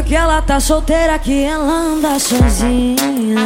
porque ela tá solteira que ela anda sozinha.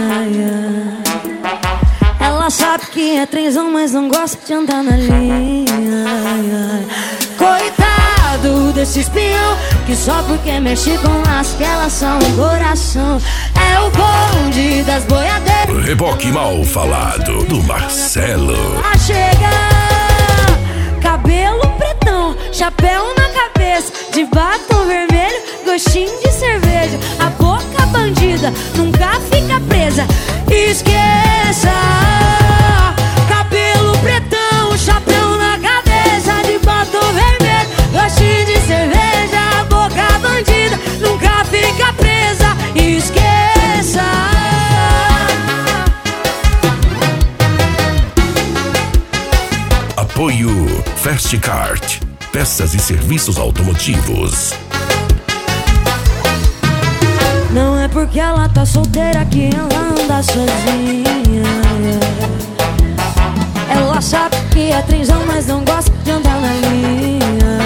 Ela sabe que é trenzão, mas não gosta de andar na linha. Coitado desse espião que só porque mexe com as que elas são coração. É o bonde das boiadeiras. Reboque mal falado do Marcelo. Chega, cabelo pretão, chapéu na cabeça, de batom vermelho, gostinho de cerveja. A boca bandida nunca fica presa. Esqueça, cabelo pretão, chapéu na cabeça, de batom vermelho, gostinho de cerveja. A boca bandida nunca fica presa. Esqueça. Apoio Fastcart, peças e serviços automotivos. Não é porque ela tá solteira que ela anda sozinha. Ela sabe que é trenzão, mas não gosta de andar na linha.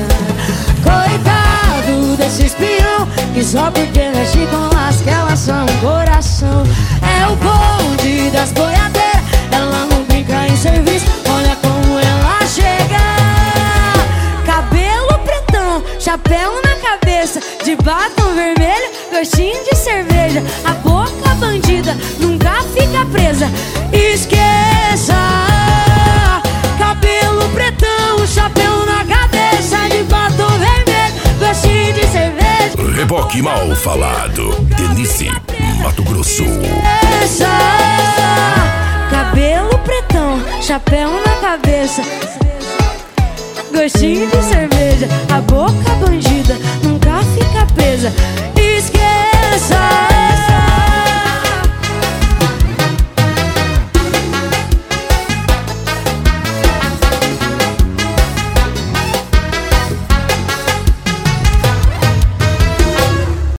Coitado desse espião que só porque mexe com as que elas são coração. É o bonde das boiadeiras. Ela não brinca em serviço. Olha como ela chega. Cabelo pretão, chapéu na cabeça, de batom vermelho, gostinho de cerveja. A boca bandida nunca fica presa. Esqueça, cabelo pretão, chapéu na cabeça, de batom vermelho, gostinho de cerveja. Reboque mal falado, Denise, Mato Grosso. Esqueça, cabelo pretão, chapéu na cabeça, gostinho de cerveja. A boca